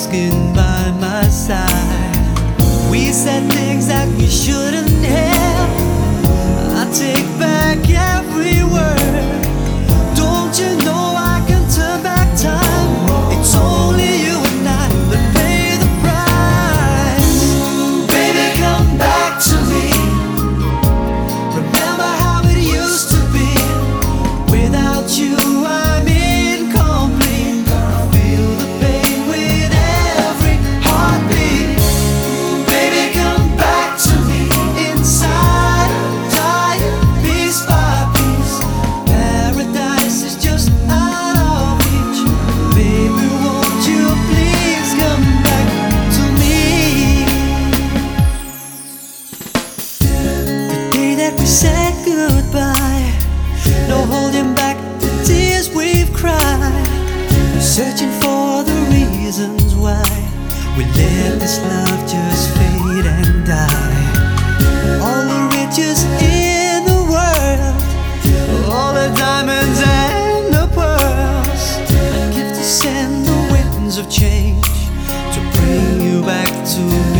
asking by my side. We said things that we shouldn't have. I take back every word. Don't you know I can turn back time? It's only you and I that pay the price. Baby, come back to me. Remember how it used to be. Without you I'm incomplete. I feel the pain with every heartbeat. Baby, come back to me. Inside I'm dying piece by piece. Paradise is just out of reach. Baby, won't you please come back to me? The day that we said goodbye, no holding back the tears we've cried, searching for the reasons why we let this love just fade and die. All the riches in the world, all the diamonds and the pearls, I give to send the winds of change to bring you back to me.